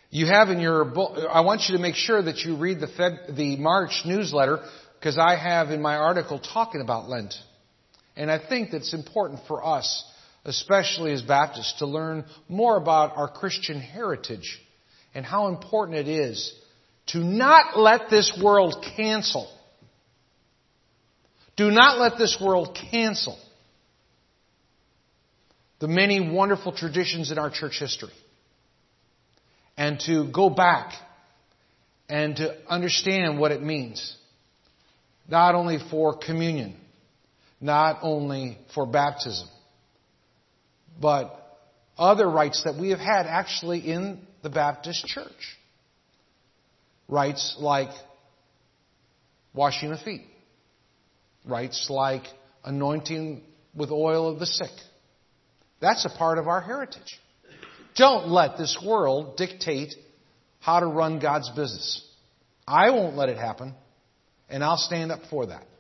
You have in your book, I want you to make sure that you read the March newsletter, because I have in my article talking about Lent. And I think that's important for us, especially as Baptists, to learn more about our Christian heritage and how important it is to not let this world cancel. Do not let this world cancel the many wonderful traditions in our church history. And to go back and to understand what it means. Not only for communion, not only for baptism, but other rites that we have had actually in the Baptist church. Rites like washing of feet. Rites like anointing with oil of the sick. That's a part of our heritage. Don't let this world dictate how to run God's business. I won't let it happen, and I'll stand up for that.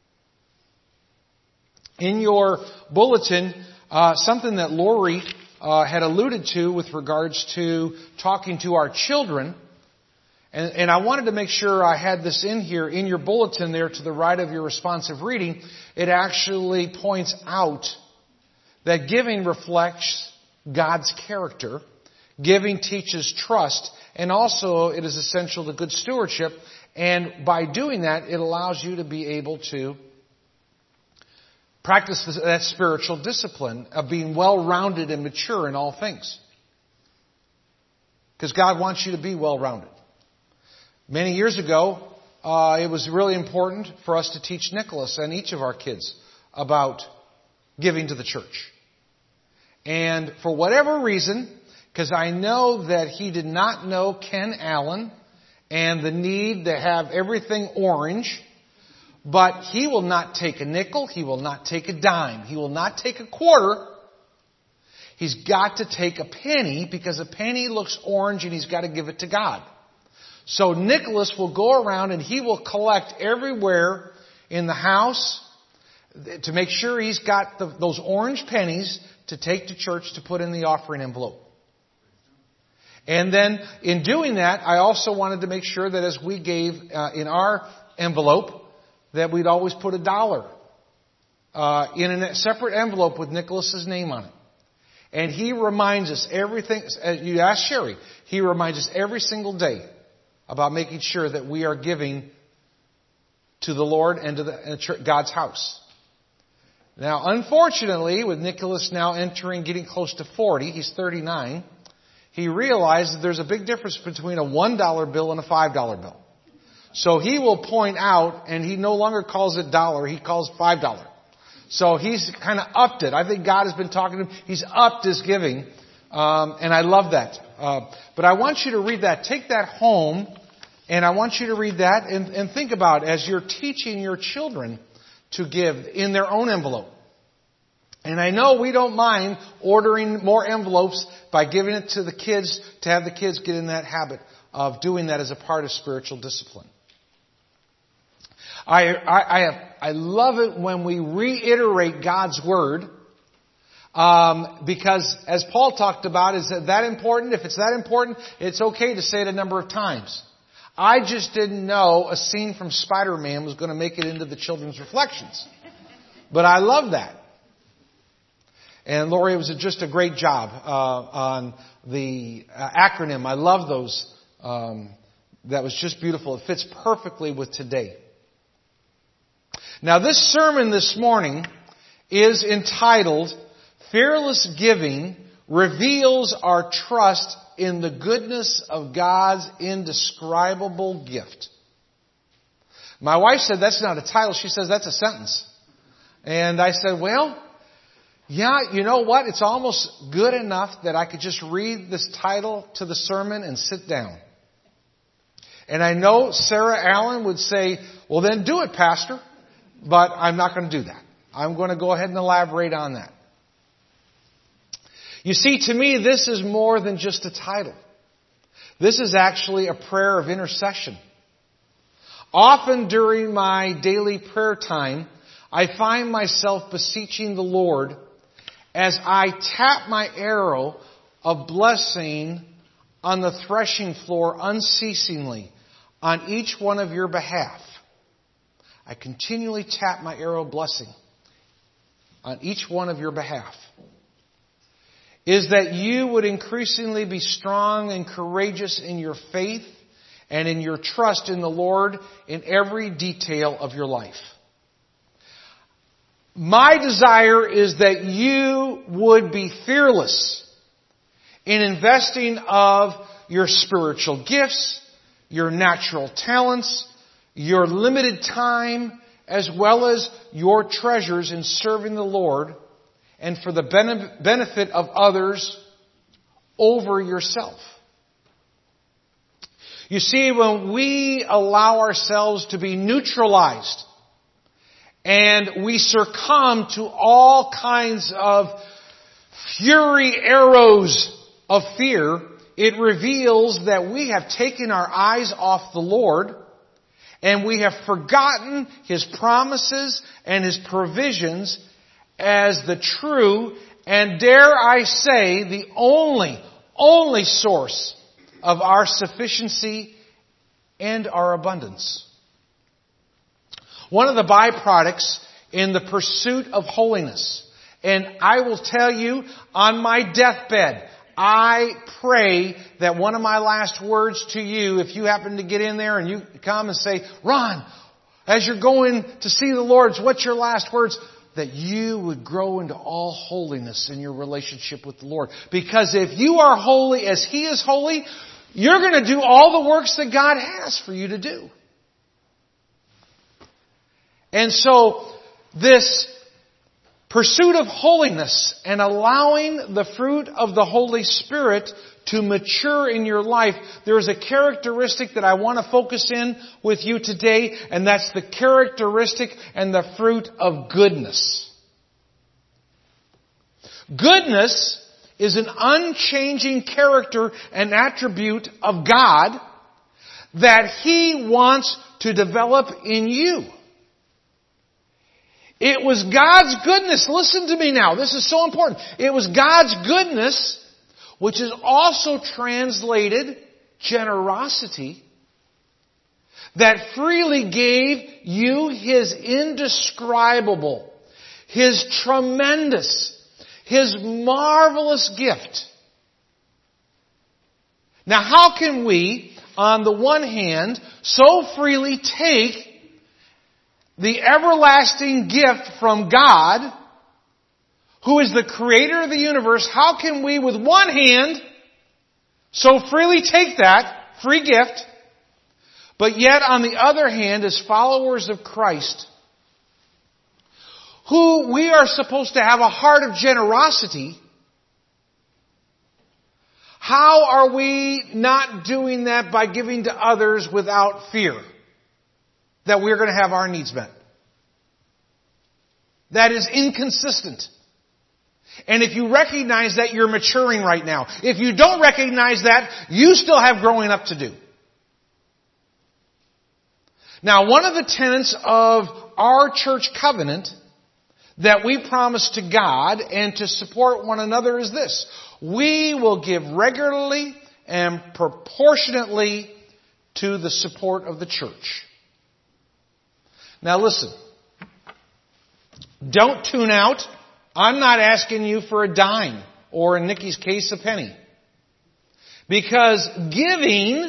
In your bulletin, something that Lori had alluded to with regards to talking to our children, and I wanted to make sure I had this in here. In your bulletin there to the right of your responsive reading, it actually points out that giving reflects God's character. Giving teaches trust, and also it is essential to good stewardship. And by doing that, it allows you to be able to practice that spiritual discipline of being well-rounded and mature in all things. Because God wants you to be well-rounded. Many years ago, it was really important for us to teach Nicholas and each of our kids about giving to the church. And for whatever reason, because I know that he did not know Ken Allen and the need to have everything orange, but he will not take a nickel, he will not take a dime, he will not take a quarter. He's got to take a penny because a penny looks orange and he's got to give it to God. So Nicholas will go around and he will collect everywhere in the house to make sure he's got those orange pennies to take to church to put in the offering envelope. And then in doing that, I also wanted to make sure that as we gave in our envelope, that we'd always put $1 in a separate envelope with Nicholas's name on it. And he reminds us everything. You ask Sherry, he reminds us every single day about making sure that we are giving to the Lord and to God's house. Now, unfortunately, with Nicholas now getting close to 40, he's 39, he realized that there's a big difference between a $1 bill and a $5 bill. So he will point out, and he no longer calls it dollar, he calls $5. So he's kind of upped it. I think God has been talking to him. He's upped his giving, and I love that. But I want you to read that. Take that home, and I want you to read that and think about it as you're teaching your children to give in their own envelope. And I know we don't mind ordering more envelopes by giving it to the kids to have the kids get in that habit of doing that as a part of spiritual discipline. I love it when we reiterate God's Word, because as Paul talked about, is that important? If it's that important, it's okay to say it a number of times. I just didn't know a scene from Spider-Man was going to make it into the children's reflections. But I love that. And Lori, it was just a great job on the acronym. I love those. That was just beautiful. It fits perfectly with today. Now, this sermon this morning is entitled, Fearless Giving Reveals Our Trust in the Goodness of God's Indescribable Gift. My wife said that's not a title. She says that's a sentence. And I said, well, yeah, you know what? It's almost good enough that I could just read this title to the sermon and sit down. And I know Sarah Allen would say, well, then do it, Pastor. But I'm not going to do that. I'm going to go ahead and elaborate on that. You see, to me, this is more than just a title. This is actually a prayer of intercession. Often during my daily prayer time, I find myself beseeching the Lord as I tap my arrow of blessing on the threshing floor unceasingly on each one of your behalf. I continually tap my arrow blessing on each one of your behalf. Is that you would increasingly be strong and courageous in your faith and in your trust in the Lord in every detail of your life. My desire is that you would be fearless in investing of your spiritual gifts, your natural talents, your limited time, as well as your treasures in serving the Lord and for the benefit of others over yourself. You see, when we allow ourselves to be neutralized and we succumb to all kinds of fury arrows of fear, it reveals that we have taken our eyes off the Lord and we have forgotten His promises and His provisions as the true and, dare I say, the only source of our sufficiency and our abundance. One of the byproducts in the pursuit of holiness, and I will tell you on my deathbed, I pray that one of my last words to you, if you happen to get in there and you come and say, Ron, as you're going to see the Lord, what's your last words? That you would grow into all holiness in your relationship with the Lord. Because if you are holy as He is holy, you're going to do all the works that God has for you to do. And so, this pursuit of holiness and allowing the fruit of the Holy Spirit to mature in your life, there is a characteristic that I want to focus in with you today, and that's the characteristic and the fruit of goodness. Goodness is an unchanging character and attribute of God that He wants to develop in you. It was God's goodness. Listen to me now. This is so important. It was God's goodness, which is also translated generosity, that freely gave you His indescribable, His tremendous, His marvelous gift. Now, how can we, on the one hand, so freely take the everlasting gift from God, who is the creator of the universe, how can we with one hand so freely take that free gift, but yet on the other hand, as followers of Christ, who we are supposed to have a heart of generosity, how are we not doing that by giving to others without fear that we're going to have our needs met? That is inconsistent. And if you recognize that, you're maturing right now. If you don't recognize that, you still have growing up to do. Now, one of the tenets of our church covenant that we promise to God and to support one another is this: we will give regularly and proportionately to the support of the church. Now listen, don't tune out. I'm not asking you for a dime, or in Nikki's case, a penny. Because giving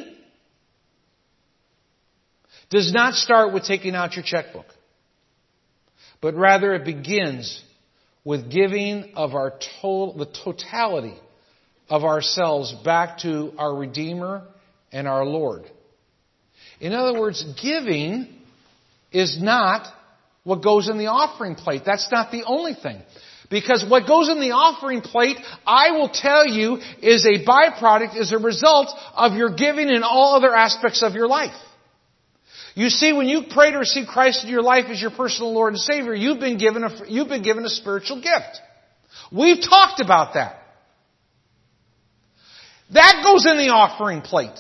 does not start with taking out your checkbook, but rather it begins with giving of the totality of ourselves back to our Redeemer and our Lord. In other words, giving is not what goes in the offering plate. That's not the only thing. Because what goes in the offering plate, I will tell you, is a byproduct, is a result of your giving in all other aspects of your life. You see, when you pray to receive Christ into your life as your personal Lord and Savior, you've been given a spiritual gift. We've talked about that. That goes in the offering plate.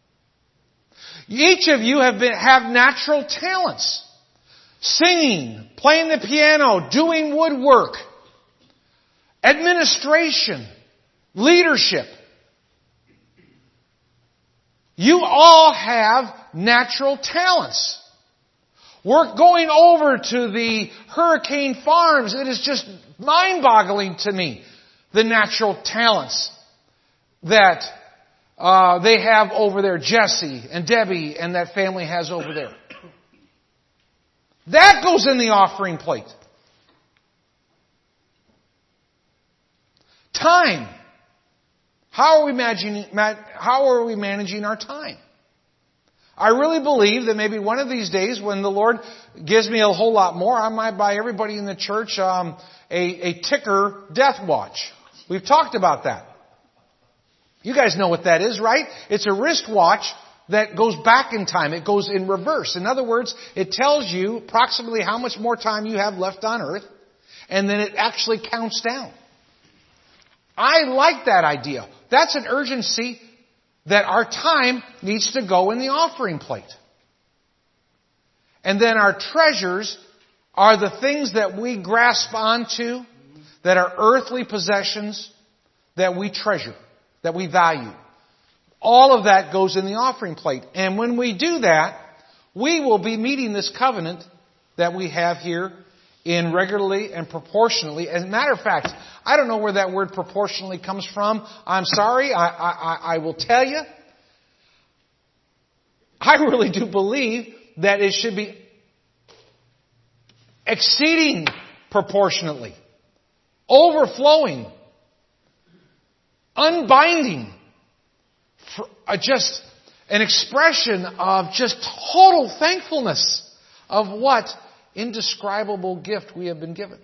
Each of you have natural talents. Singing, playing the piano, doing woodwork, administration, leadership. You all have natural talents. We're going over to the Hurricane Farms. It is just mind-boggling to me, the natural talents that they have over there. Jesse and Debbie and that family has over there. That goes in the offering plate. Time. How are we managing our time? I really believe that maybe one of these days when the Lord gives me a whole lot more, I might buy everybody in the church a ticker death watch. We've talked about that. You guys know what that is, right? It's a wristwatch that goes back in time. It goes in reverse. In other words, it tells you approximately how much more time you have left on earth, and then it actually counts down. I like that idea. That's an urgency that our time needs to go in the offering plate. And then our treasures are the things that we grasp onto, that are earthly possessions that we treasure, that we value. All of that goes in the offering plate. And when we do that, we will be meeting this covenant that we have here in regularly and proportionally. As a matter of fact, I don't know where that word proportionally comes from. I'm sorry. I will tell you. I really do believe that it should be exceeding proportionately, overflowing, unbinding, just an expression of just total thankfulness of what indescribable gift we have been given.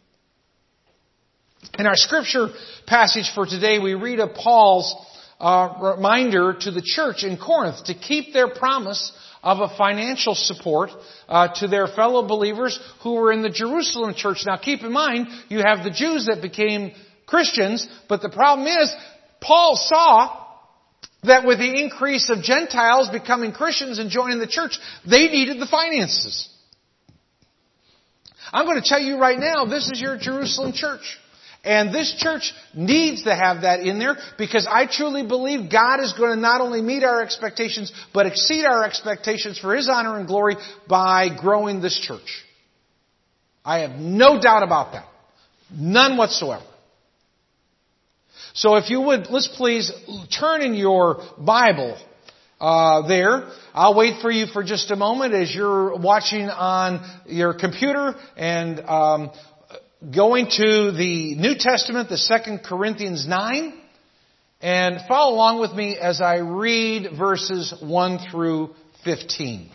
In our scripture passage for today, we read of Paul's reminder to the church in Corinth to keep their promise of a financial support to their fellow believers who were in the Jerusalem church. Now keep in mind, you have the Jews that became Christians, but the problem is, Paul saw that with the increase of Gentiles becoming Christians and joining the church, they needed the finances. I'm going to tell you right now, this is your Jerusalem church. And this church needs to have that in there because I truly believe God is going to not only meet our expectations, but exceed our expectations for His honor and glory by growing this church. I have no doubt about that. None whatsoever. So if you would, let's please turn in your Bible there. I'll wait for you for just a moment as you're watching on your computer and going to the New Testament, the 2 Corinthians 9, and follow along with me as I read verses 1 through 15.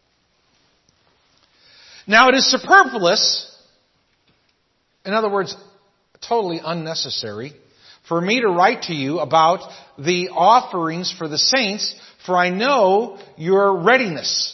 Now it is superfluous, in other words, totally unnecessary, for me to write to you about the offerings for the saints, for I know your readiness.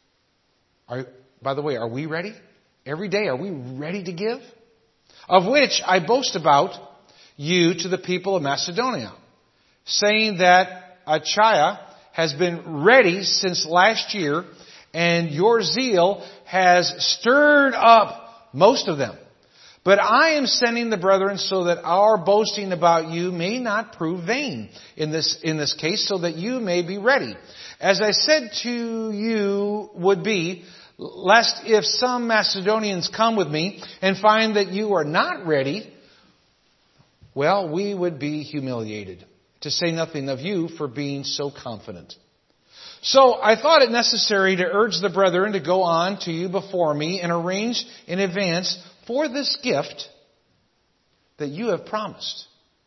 By the way, are we ready? Every day, are we ready to give? Of which I boast about you to the people of Macedonia, saying that Achaia has been ready since last year, and your zeal has stirred up most of them. But I am sending the brethren so that our boasting about you may not prove vain in this case, so that you may be ready. As I said to you would be, lest if some Macedonians come with me and find that you are not ready, well, we would be humiliated, to say nothing of you for being so confident. So I thought it necessary to urge the brethren to go on to you before me and arrange in advance for this gift that you have promised.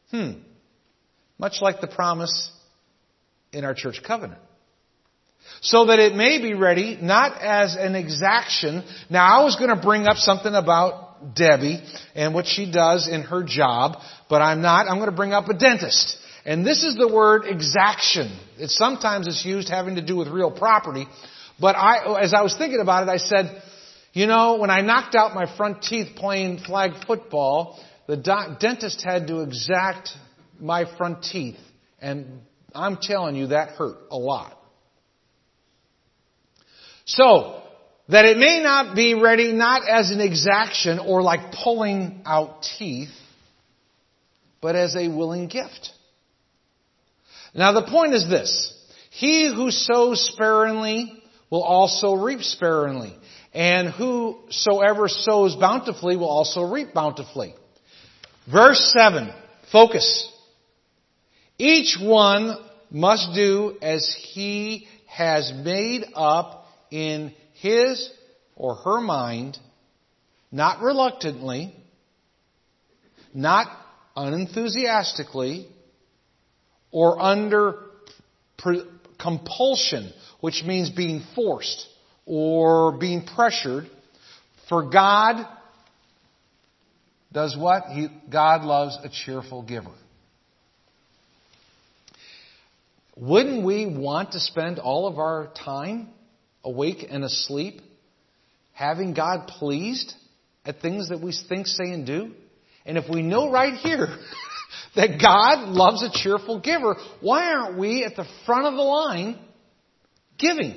Much like the promise in our church covenant. So that it may be ready, not as an exaction. Now I was going to bring up something about Debbie and what she does in her job, but I'm not. I'm going to bring up a dentist. And this is the word exaction. Sometimes it's used having to do with real property. But as I was thinking about it, I said, you know, when I knocked out my front teeth playing flag football, the dentist had to exact my front teeth. And I'm telling you, that hurt a lot. So, that it may not be ready, not as an exaction or like pulling out teeth, but as a willing gift. Now the point is this. He who sows sparingly will also reap sparingly. And whosoever sows bountifully will also reap bountifully. Verse 7. Focus. Each one must do as he has made up in his or her mind, not reluctantly, not unenthusiastically, or under compulsion, which means being forced or being pressured. For God does what? God loves a cheerful giver. Wouldn't we want to spend all of our time awake and asleep having God pleased at things that we think, say, and do? And if we know right here that God loves a cheerful giver, why aren't we at the front of the line giving?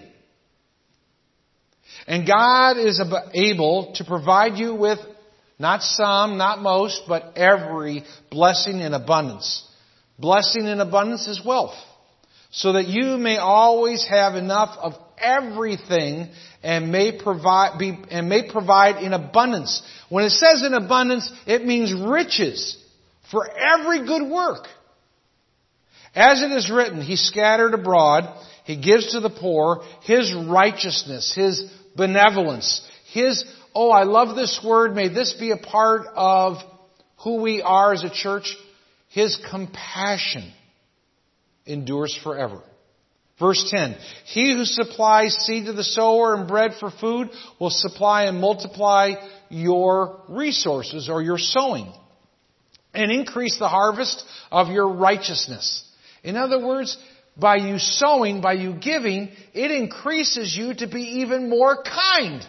And God is able to provide you with not some, not most, but every blessing in abundance. Blessing in abundance is wealth. So that you may always have enough of everything and may provide in abundance. When it says in abundance, it means riches for every good work. As it is written, He scattered abroad, He gives to the poor, His righteousness, His benevolence, His, I love this word, may this be a part of who we are as a church, His compassion endures forever. Verse 10, He who supplies seed to the sower and bread for food will supply and multiply your resources or your sowing and increase the harvest of your righteousness. In other words, by you sowing, by you giving, it increases you to be even more kind.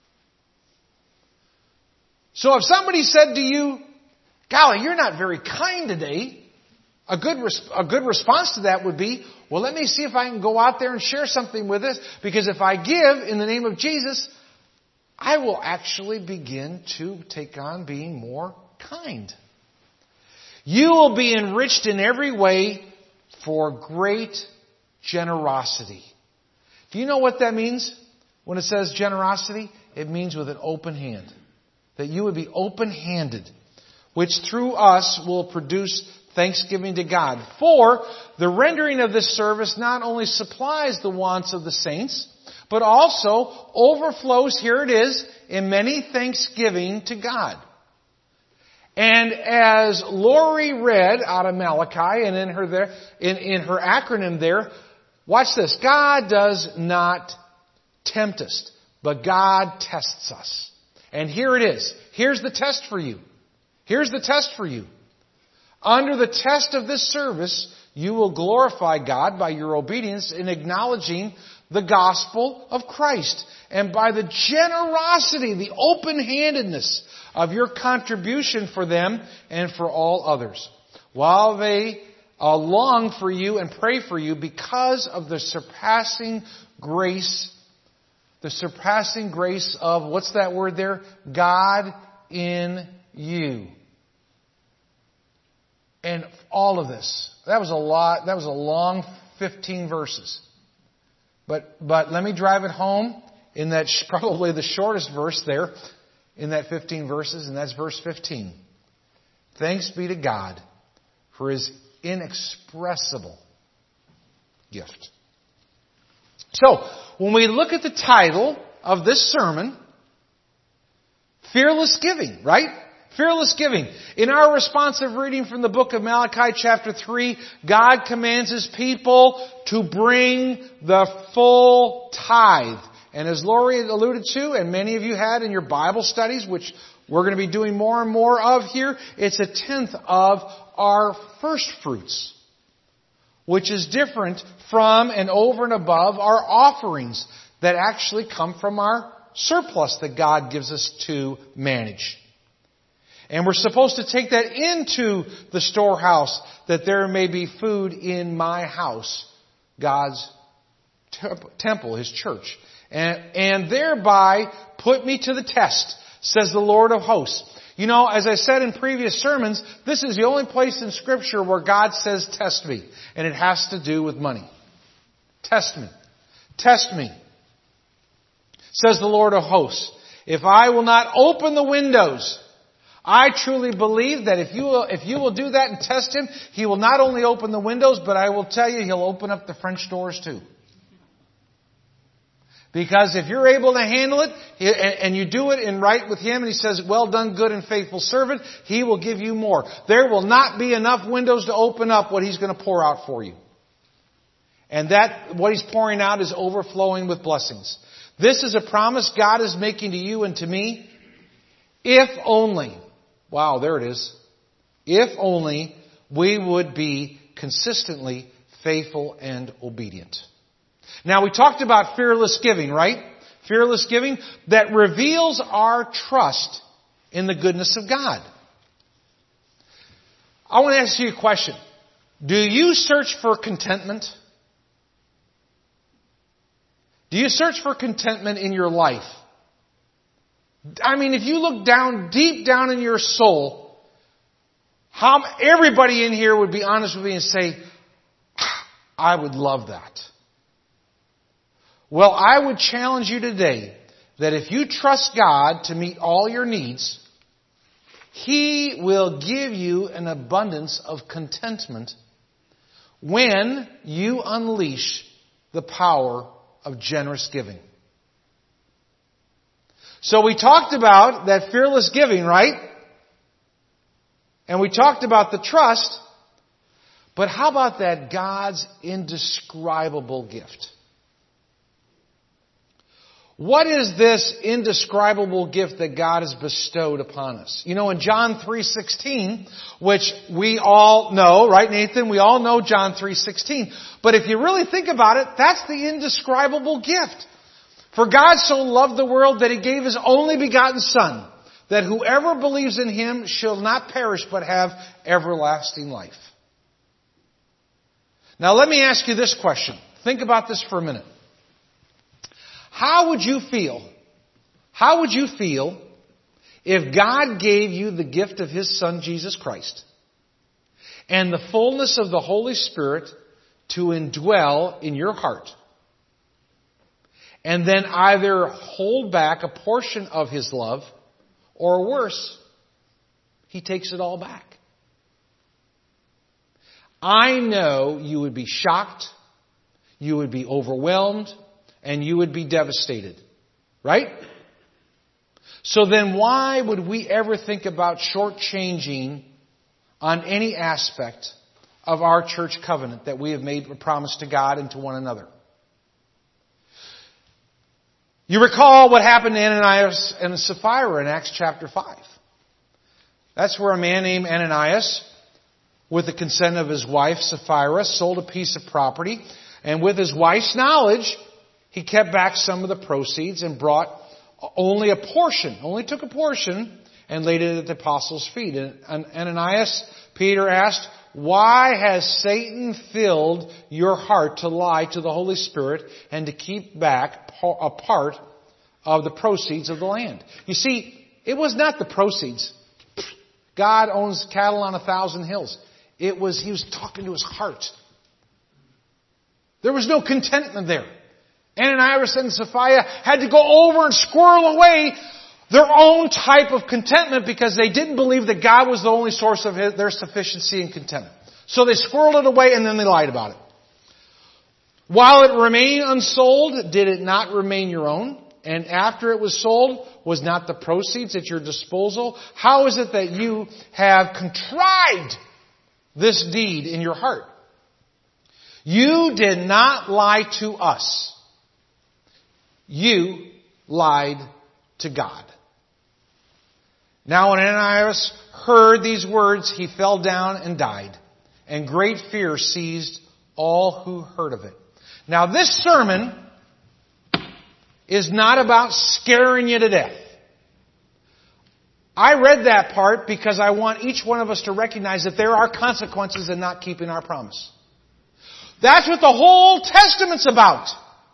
So if somebody said to you, golly, you're not very kind today, a good response to that would be, well, let me see if I can go out there and share something with this, because if I give in the name of Jesus, I will actually begin to take on being more kind. You will be enriched in every way for great generosity. Do you know what that means when it says generosity? It means with an open hand. That you would be open-handed, which through us will produce thanksgiving to God. For the rendering of this service not only supplies the wants of the saints, but also overflows, here it is, in many thanksgiving to God. And as Lori read out of Malachi, and in her acronym there, watch this. God does not tempt us, but God tests us. And here it is. Here's the test for you. Here's the test for you. Under the test of this service, you will glorify God by your obedience in acknowledging the gospel of Christ. And by the generosity, the open-handedness of your contribution for them and for all others. While they long for you and pray for you because of the surpassing grace of, what's that word there? God in you. And all of this. That was a lot. That was a long 15 verses. But let me drive it home in that probably the shortest verse there in that 15 verses, and that's verse 15. Thanks be to God for His inexpressible gift. So, when we look at the title of this sermon, Fearless Giving, right? Fearless giving. In our responsive reading from the book of Malachi chapter 3, God commands His people to bring the full tithe. And as Lori alluded to, and many of you had in your Bible studies, which we're going to be doing more and more of here, it's a tenth of our first fruits, which is different from and over and above our offerings that actually come from our surplus that God gives us to manage. And we're supposed to take that into the storehouse that there may be food in my house, God's temple, His church. And thereby put me to the test, says the Lord of hosts. You know, as I said in previous sermons, this is the only place in Scripture where God says, test me. And it has to do with money. Test me. Test me, says the Lord of hosts. If I will not open the windows, I truly believe that if you will do that and test Him, He will not only open the windows, but I will tell you, He'll open up the French doors too. Because if you're able to handle it, and you do it in right with Him, and He says, well done, good and faithful servant, He will give you more. There will not be enough windows to open up what He's going to pour out for you. And what He's pouring out is overflowing with blessings. This is a promise God is making to you and to me. If only, wow, there it is. If only we would be consistently faithful and obedient. Now we talked about fearless giving, right? Fearless giving that reveals our trust in the goodness of God. I want to ask you a question. Do you search for contentment? Do you search for contentment in your life? I mean, if you look down, deep down in your soul, everybody in here would be honest with me and say, I would love that. Well, I would challenge you today that if you trust God to meet all your needs, He will give you an abundance of contentment when you unleash the power of generous giving. So we talked about that fearless giving, right? And we talked about the trust. But how about that God's indescribable gift? What is this indescribable gift that God has bestowed upon us? You know, in John 3:16, which we all know, right, Nathan? We all know John 3:16. But if you really think about it, that's the indescribable gift. For God so loved the world that He gave His only begotten Son, that whoever believes in Him shall not perish but have everlasting life. Now let me ask you this question. Think about this for a minute. How would you feel? How would you feel if God gave you the gift of His Son, Jesus Christ, and the fullness of the Holy Spirit to indwell in your heart, and then either hold back a portion of His love, or worse, He takes it all back? I know you would be shocked, you would be overwhelmed, and you would be devastated. Right? So then why would we ever think about shortchanging on any aspect of our church covenant that we have made a promise to God and to one another? You recall what happened to Ananias and Sapphira in Acts chapter 5. That's where a man named Ananias, with the consent of his wife Sapphira, sold a piece of property, and with his wife's knowledge, he kept back some of the proceeds and brought only took a portion and laid it at the apostles' feet. And Ananias, Peter asked, why has Satan filled your heart to lie to the Holy Spirit and to keep back a part of the proceeds of the land? You see, it was not the proceeds. God owns cattle on 1,000 hills. He was talking to his heart. There was no contentment there. Ananias and Sapphira had to go over and squirrel away their own type of contentment because they didn't believe that God was the only source of their sufficiency and contentment. So they squirreled it away and then they lied about it. While it remained unsold, did it not remain your own? And after it was sold, was not the proceeds at your disposal? How is it that you have contrived this deed in your heart? You did not lie to us. You lied to God. Now when Ananias heard these words, he fell down and died. And great fear seized all who heard of it. Now this sermon is not about scaring you to death. I read that part because I want each one of us to recognize that there are consequences in not keeping our promise. That's what the whole Testament's about.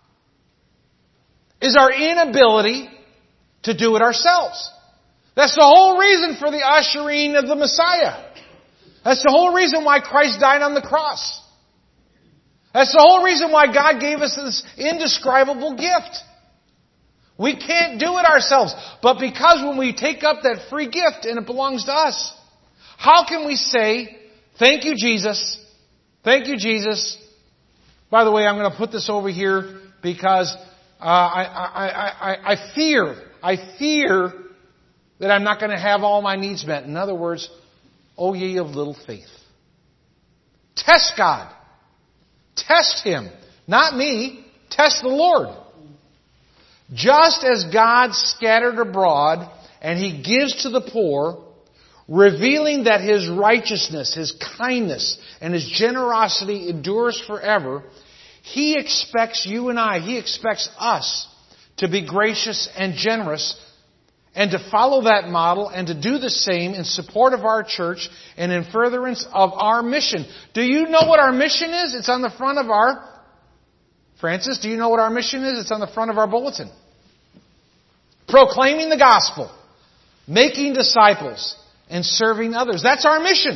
Is our inability to do it ourselves. That's the whole reason for the ushering of the Messiah. That's the whole reason why Christ died on the cross. That's the whole reason why God gave us this indescribable gift. We can't do it ourselves. But because when we take up that free gift and it belongs to us, how can we say, thank you, Jesus. Thank you, Jesus. By the way, I'm going to put this over here because I fear that I'm not going to have all my needs met. In other words, O ye of little faith. Test God. Test Him. Not me. Test the Lord. Just as God scattered abroad and He gives to the poor, revealing that His righteousness, His kindness, and His generosity endures forever, He expects you and I, He expects us to be gracious and generous and to follow that model and to do the same in support of our church and in furtherance of our mission. Do you know what our mission is? It's on the front of our... Francis, do you know what our mission is? It's on the front of our bulletin. Proclaiming the gospel, making disciples, and serving others. That's our mission.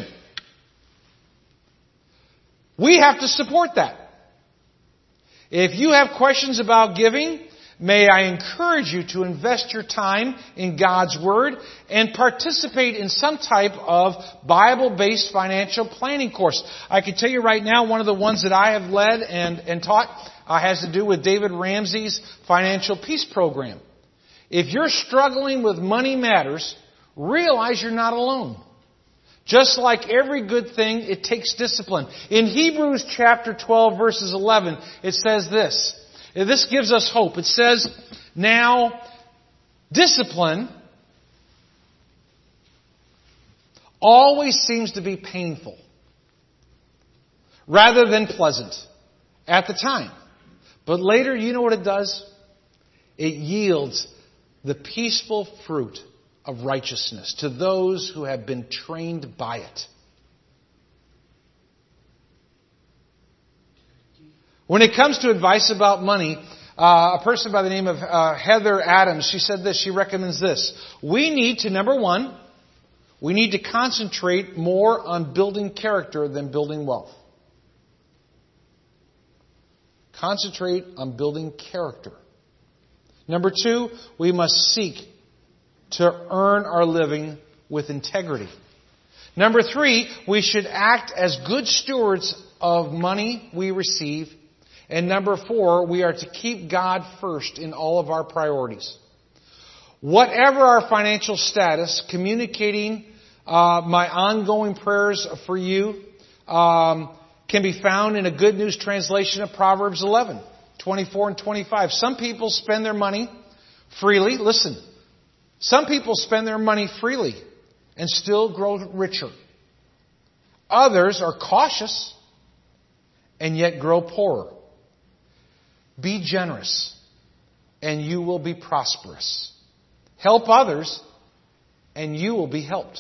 We have to support that. If you have questions about giving, may I encourage you to invest your time in God's Word and participate in some type of Bible-based financial planning course. I can tell you right now, one of the ones that I have led and taught has to do with David Ramsey's Financial Peace Program. If you're struggling with money matters, realize you're not alone. Just like every good thing, it takes discipline. In Hebrews chapter 12, verses 11, it says this. This gives us hope. It says, now, discipline always seems to be painful rather than pleasant at the time. But later, you know what it does? It yields the peaceful fruit of righteousness to those who have been trained by it. When it comes to advice about money, a person by the name of Heather Adams, she said this, she recommends this. We need to, number one, we need to concentrate more on building character than building wealth. Concentrate on building character. Number two, we must seek to earn our living with integrity. Number three, we should act as good stewards of money we receive. And number four, we are to keep God first in all of our priorities. Whatever our financial status, communicating my ongoing prayers for you can be found in a Good News translation of Proverbs 11, 24 and 25. Some people spend their money freely. Listen, some people spend their money freely and still grow richer. Others are cautious and yet grow poorer. Be generous and you will be prosperous. Help others and you will be helped.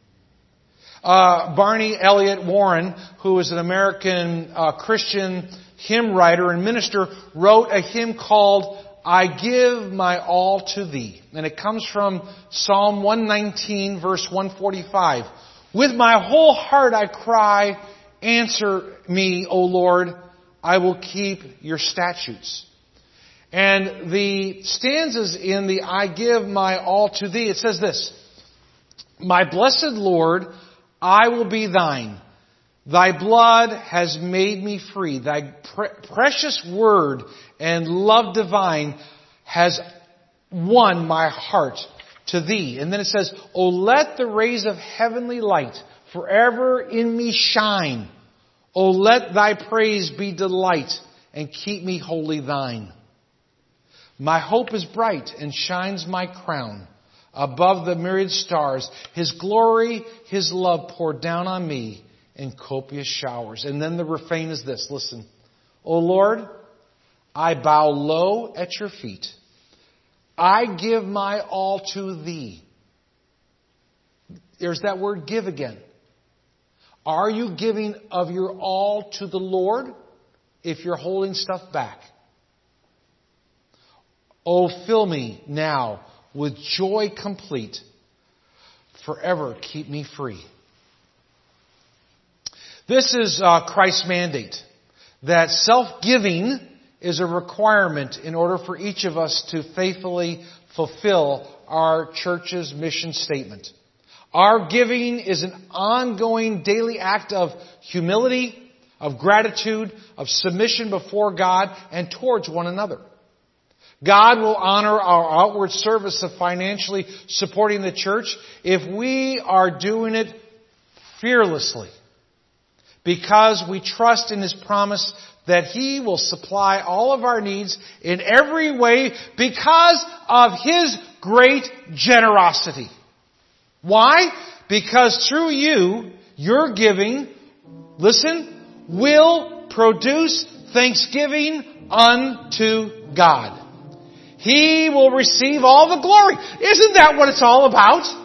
Barney Elliott Warren, who is an American Christian hymn writer and minister, wrote a hymn called I Give My All to Thee. And it comes from Psalm 119, verse 145. With my whole heart I cry, answer me, O Lord, I will keep your statutes. And the stanzas in the I Give My All to Thee, it says this. My blessed Lord, I will be thine. Thy blood has made me free. Thy precious word and love divine has won my heart to thee. And then it says, O let the rays of heavenly light forever in me shine. O let thy praise be delight and keep me wholly thine. My hope is bright and shines my crown above the myriad stars. His glory, His love poured down on me in copious showers. And then the refrain is this. Listen. O Lord, I bow low at your feet. I give my all to thee. There's that word give again. Are you giving of your all to the Lord if you're holding stuff back? Oh, fill me now with joy complete. Forever keep me free. This is Christ's mandate. that self-giving is a requirement in order for each of us to faithfully fulfill our church's mission statement. Our giving is an ongoing daily act of humility, of gratitude, of submission before God and towards one another. God will honor our outward service of financially supporting the church if we are doing it fearlessly, because we trust in His promise that He will supply all of our needs in every way because of His great generosity. Why? Because through you, your giving, listen, will produce thanksgiving unto God. He will receive all the glory. Isn't that what it's all about?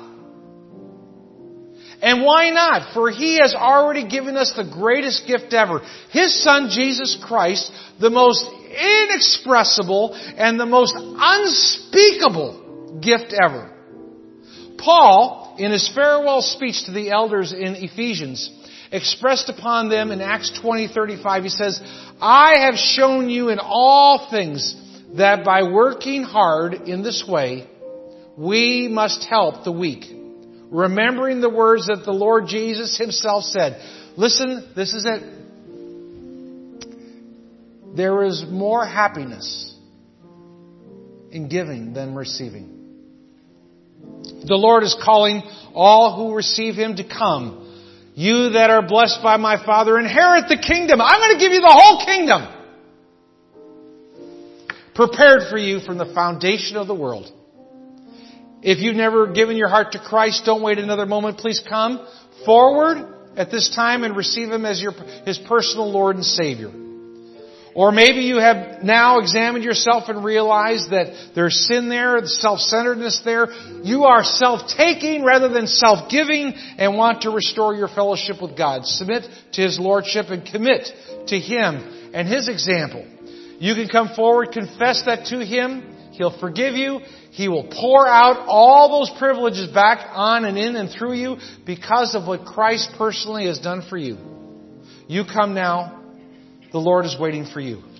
And why not? For He has already given us the greatest gift ever. His Son, Jesus Christ, the most inexpressible and the most unspeakable gift ever. Paul, in his farewell speech to the elders in Ephesians, expressed upon them in Acts 20:35, he says, I have shown you in all things that by working hard in this way, we must help the weak, remembering the words that the Lord Jesus Himself said. Listen, this is it. There is more happiness in giving than receiving. The Lord is calling all who receive Him to come. You that are blessed by my Father, inherit the kingdom. I'm going to give you the whole kingdom, prepared for you from the foundation of the world. If you've never given your heart to Christ, don't wait another moment. Please come forward at this time and receive Him as His personal Lord and Savior. Or maybe you have now examined yourself and realized that there's sin there, the self-centeredness there. You are self-taking rather than self-giving and want to restore your fellowship with God. Submit to His Lordship and commit to Him and His example. You can come forward, confess that to Him. He'll forgive you. He will pour out all those privileges back on and in and through you because of what Christ personally has done for you. You come now. The Lord is waiting for you.